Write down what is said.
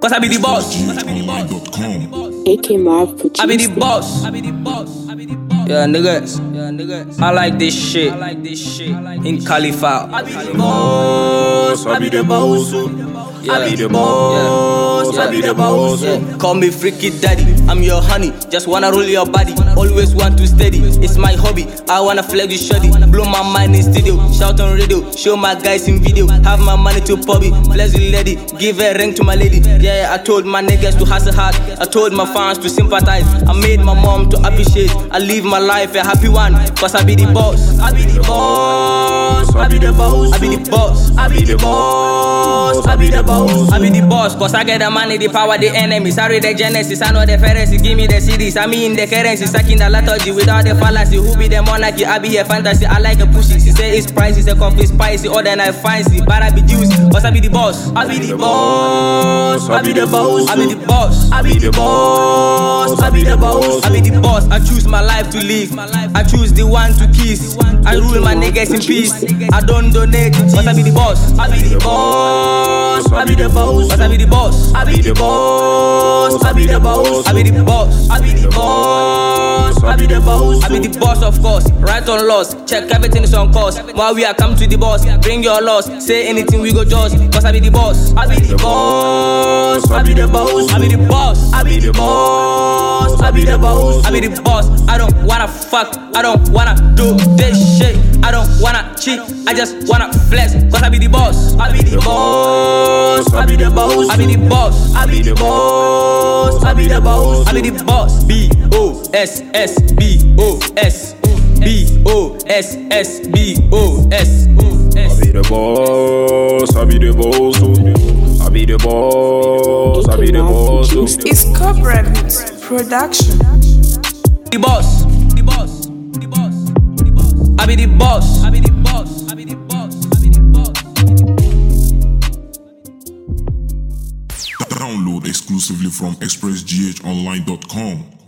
Cause I be the boss. AK Marv produced I be the boss. Yeah, niggas. I like this shit. In Khalifa. I be the boss. I be the boss. I be the boss. I be the boss. Call me freaky daddy. I'm your honey. Just wanna roll your body. Always want to steady. It's my hobby. I wanna flex this shoddy. Blow my mind in studio. Shout on radio. Show my guys in video. Have my money to pubby. Bless the lady. Give a ring to my lady. Yeah, I told my niggas to hustle hard. I told my fans to sympathize. I made my mom to appreciate. I live my life a happy one. Cause I be the boss. I be the boss. I be the boss. I be the boss. I be the boss. I be the boss. I be the boss. Cause I get the money, the power, the enemies. I read the genesis. I know the Pharisee. Give me the CDs. I mean the currency. Sucking the liturgy without the fallacy. Who be the monarchy? I be a fantasy. I like a pushy. She say it's pricey. Say coffee spicy. Or then I fancy. But I be juice. Cause I be the boss. I be the boss. I be the boss. I be the boss. I be the boss. I be the boss. I be the boss. I choose my life to live. I choose the one to kiss. I rule my niggas in peace. I don't donate. Cause I be the boss. I be the boss. I be the boss. Cause I be the boss. I be the boss. I be the boss. I be the boss. I be the boss. I be the boss. I be the boss, of course. Right on laws. Check everything is on course. While we are come to the boss. Bring your loss. Say anything we go just. Cause I be the boss. I be the boss. I be the boss. I be the boss. I be the boss. I be the boss. I be the boss. I don't wanna fuck. I don't wanna do this shit. I don't wanna cheat. I just wanna flex. Cause I be the boss. I be the boss. I be the boss. I be the boss. I be the boss. I be the boss. I be the boss. B-O-S-S. B-O-S. B-O-S-S. B-O-S. I be the boss. I be the boss. I be the boss. I be the boss. It's Cobra Production. The boss. The boss. The boss. The boss. I be the boss. I be the boss. I be the boss. I be the boss. Download exclusively from expressghonline.com.